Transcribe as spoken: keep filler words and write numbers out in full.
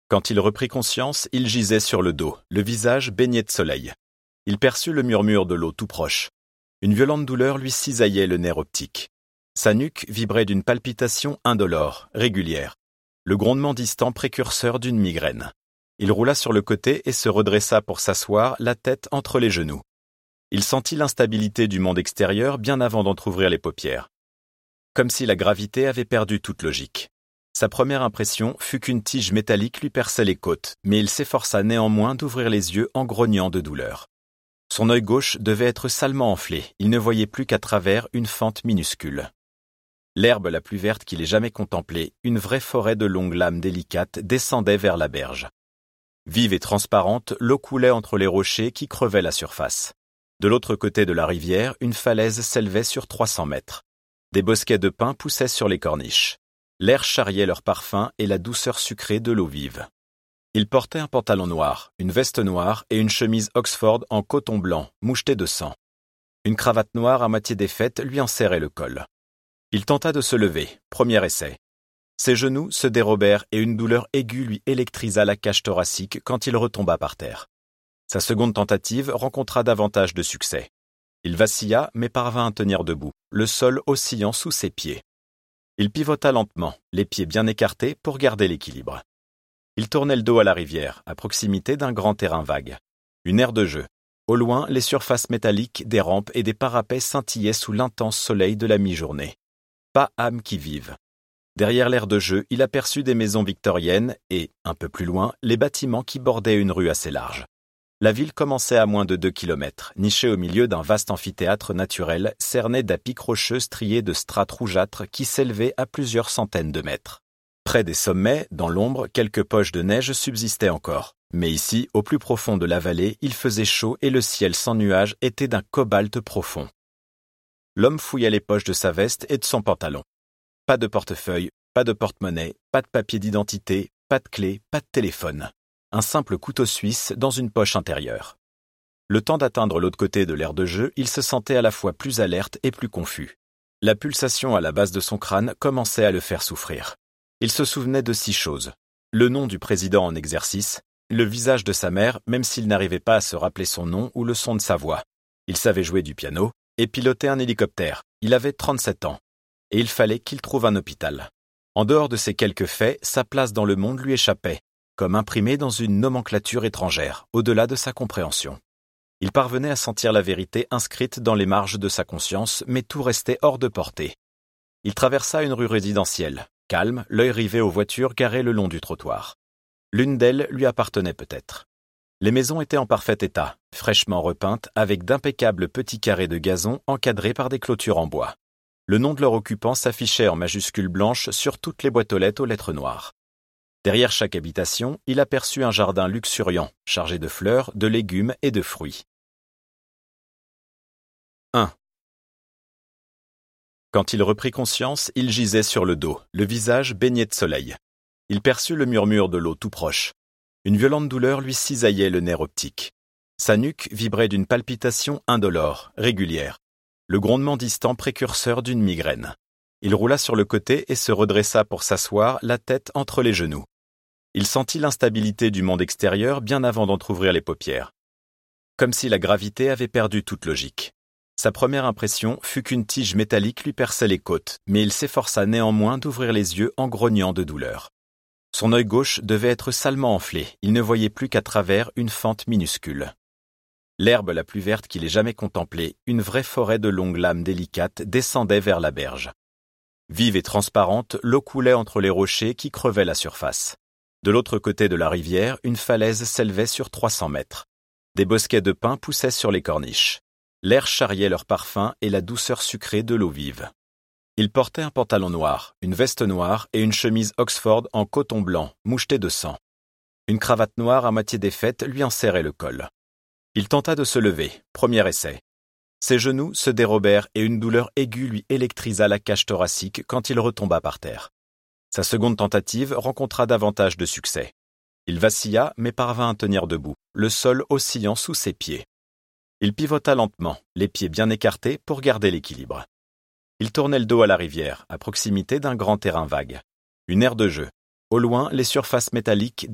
Quand il reprit conscience, il gisait sur le dos, le visage baigné de soleil. Il perçut le murmure de l'eau tout proche. Une violente douleur lui cisaillait le nerf optique. Sa nuque vibrait d'une palpitation indolore, régulière. Le grondement distant précurseur d'une migraine. Il roula sur le côté et se redressa pour s'asseoir, la tête entre les genoux. Il sentit l'instabilité du monde extérieur bien avant d'entrouvrir les paupières. Comme si la gravité avait perdu toute logique. Sa première impression fut qu'une tige métallique lui perçait les côtes, mais il s'efforça néanmoins d'ouvrir les yeux en grognant de douleur. Son œil gauche devait être salement enflé, il ne voyait plus qu'à travers une fente minuscule. L'herbe la plus verte qu'il ait jamais contemplée, une vraie forêt de longues lames délicates, descendait vers la berge. Vive et transparente, l'eau coulait entre les rochers qui crevaient la surface. De l'autre côté de la rivière, une falaise s'élevait sur trois cents mètres. Des bosquets de pins poussaient sur les corniches. L'air charriait leur parfum et la douceur sucrée de l'eau vive. Il portait un pantalon noir, une veste noire et une chemise Oxford en coton blanc, mouchetée de sang. Une cravate noire à moitié défaite lui en serrait le col. Il tenta de se lever, premier essai. Ses genoux se dérobèrent et une douleur aiguë lui électrisa la cage thoracique quand il retomba par terre. Sa seconde tentative rencontra davantage de succès. Il vacilla mais parvint à tenir debout, le sol oscillant sous ses pieds. Il pivota lentement, les pieds bien écartés pour garder l'équilibre. Il tournait le dos à la rivière, à proximité d'un grand terrain vague. Une aire de jeu. Au loin, les surfaces métalliques des rampes et des parapets scintillaient sous l'intense soleil de la mi-journée. Pas âme qui vive. Derrière l'aire de jeu, il aperçut des maisons victoriennes et, un peu plus loin, les bâtiments qui bordaient une rue assez large. La ville commençait à moins de deux kilomètres, nichée au milieu d'un vaste amphithéâtre naturel cerné d'à pics rocheux striés de strates rougeâtres qui s'élevaient à plusieurs centaines de mètres. Près des sommets, dans l'ombre, quelques poches de neige subsistaient encore. Mais ici, au plus profond de la vallée, il faisait chaud et le ciel sans nuages était d'un cobalt profond. L'homme fouilla les poches de sa veste et de son pantalon. Pas de portefeuille, pas de porte-monnaie, pas de papier d'identité, pas de clé, pas de téléphone. Un simple couteau suisse dans une poche intérieure. Le temps d'atteindre l'autre côté de l'aire de jeu, il se sentait à la fois plus alerte et plus confus. La pulsation à la base de son crâne commençait à le faire souffrir. Il se souvenait de six choses. Le nom du président en exercice, le visage de sa mère, même s'il n'arrivait pas à se rappeler son nom ou le son de sa voix. Il savait jouer du piano et piloter un hélicoptère. Il avait trente-sept ans. Et il fallait qu'il trouve un hôpital. En dehors de ces quelques faits, sa place dans le monde lui échappait, comme imprimé dans une nomenclature étrangère, au-delà de sa compréhension. Il parvenait à sentir la vérité inscrite dans les marges de sa conscience, mais tout restait hors de portée. Il traversa une rue résidentielle, calme, l'œil rivé aux voitures garées le long du trottoir. L'une d'elles lui appartenait peut-être. Les maisons étaient en parfait état, fraîchement repeintes, avec d'impeccables petits carrés de gazon encadrés par des clôtures en bois. Le nom de leur occupant s'affichait en majuscules blanches sur toutes les boîtes aux lettres aux lettres noires. Derrière chaque habitation, il aperçut un jardin luxuriant, chargé de fleurs, de légumes et de fruits. un. Quand il reprit conscience, il gisait sur le dos, le visage baigné de soleil. Il perçut le murmure de l'eau tout proche. Une violente douleur lui cisaillait le nerf optique. Sa nuque vibrait d'une palpitation indolore, régulière. Le grondement distant précurseur d'une migraine. Il roula sur le côté et se redressa pour s'asseoir, la tête entre les genoux. Il sentit l'instabilité du monde extérieur bien avant d'entrouvrir les paupières. Comme si la gravité avait perdu toute logique. Sa première impression fut qu'une tige métallique lui perçait les côtes, mais il s'efforça néanmoins d'ouvrir les yeux en grognant de douleur. Son œil gauche devait être salement enflé, il ne voyait plus qu'à travers une fente minuscule. L'herbe la plus verte qu'il ait jamais contemplée, une vraie forêt de longues lames délicates, descendait vers la berge. Vive et transparente, l'eau coulait entre les rochers qui crevaient la surface. De l'autre côté de la rivière, une falaise s'élevait sur trois cents mètres. Des bosquets de pins poussaient sur les corniches. L'air charriait leur parfum et la douceur sucrée de l'eau vive. Il portait un pantalon noir, une veste noire et une chemise Oxford en coton blanc, mouchetée de sang. Une cravate noire à moitié défaite lui en serrait le col. Il tenta de se lever, premier essai. Ses genoux se dérobèrent et une douleur aiguë lui électrisa la cage thoracique quand il retomba par terre. Sa seconde tentative rencontra davantage de succès. Il vacilla mais parvint à tenir debout, le sol oscillant sous ses pieds. Il pivota lentement, les pieds bien écartés pour garder l'équilibre. Il tournait le dos à la rivière, à proximité d'un grand terrain vague. Une aire de jeu. Au loin, les surfaces métalliques